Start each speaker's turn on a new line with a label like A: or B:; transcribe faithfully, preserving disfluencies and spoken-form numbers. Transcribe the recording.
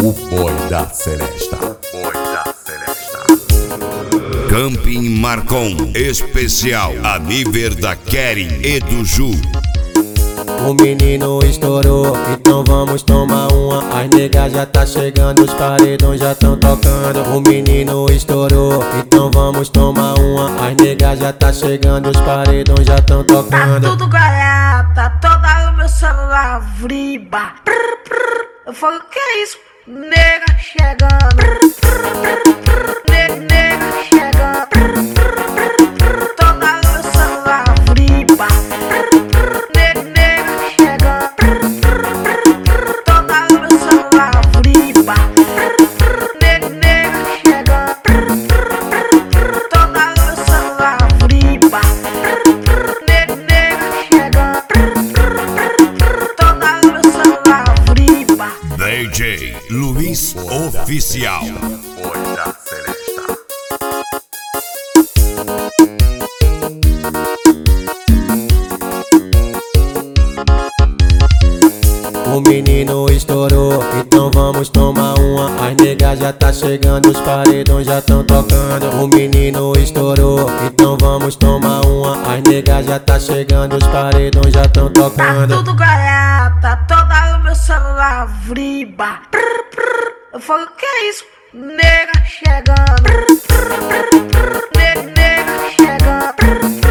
A: O Boy da Celesta. O Boy da Celesta.
B: Camping Marcon especial a nível da Keren e do Ju.
C: O menino estourou, então vamos tomar uma. As negas já tá chegando, os paredões já tão tocando. O menino estourou, então vamos tomar uma. As negas já tá chegando, os paredões já tão tocando.
D: Tá tudo galhada, toda o meu celular vriba. Prr, prr. Eu falo, que é isso? Nega chegando. Prr, prr, prr. Ne nega chegando. Prr, prr, prr. Toda o meu celular vriba. Prr, prr. Ne nega chegando. Prr, prr, prr. Toda o meu celular vriba. Prr, prr. Ne nega chegando. Prr, prr, prr. Toda o meu celular vriba. Prr, prr. Ne nega chegando. Prr, prr, prr. Toda o meu celular vriba.
B: D J Luiz Oficial.
A: O Boy da Celesta.
C: O menino estourou, então vamos tomar uma. As negas já tá chegando, os paredões já tão tocando. O menino estourou, então vamos tomar uma. As negas já tá chegando, os paredões já tão
D: Tá
C: tocando.
D: tudo galhada, toda o meu celular vriba. Prr, prr. Eu falo, que é isso? Nega chegando. Prr, prr, prr. Ne nega chegando. Prr,